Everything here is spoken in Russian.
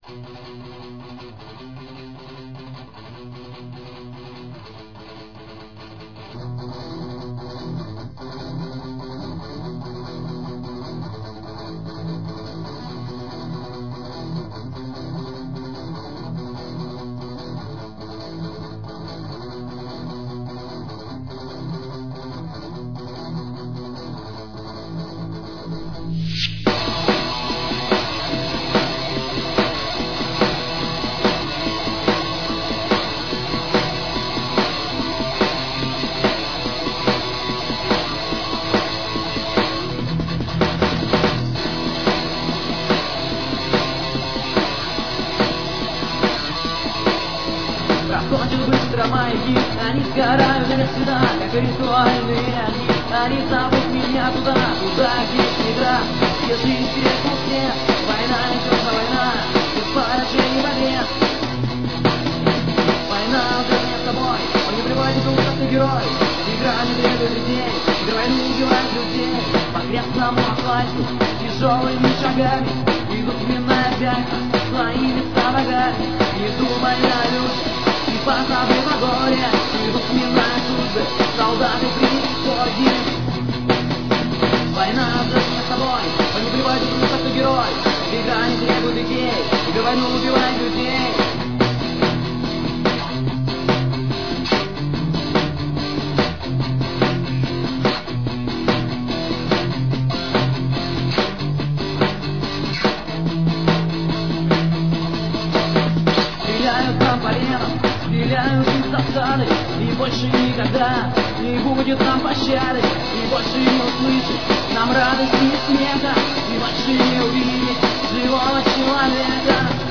Проходят быстро маяки, они сгорают навсегда, как ритуальные огни. Они зовут меня туда, где всегда, где жизнь светлый свет. Война и только война, без поражений побед. Война уже с тобой, он не приводит дух, как ты герой. Игра не требует людей, игра войну убивает людей. По грязному асфальту тяжелыми шагами идут, сминая пятна своими сапогами. Не думай о людях, посады на горе, идут, сминая судьбы, солдаты преисподней. Война уже с тобой, он не приводит дух, как ты герой. Игра не требует людей, игра войну убивает людей. Стреляют нам по венам, стреляют из засады, и больше никогда не будет нам пощады, и больше не услышать нам радости и смеха, и больше не увидеть живого человека.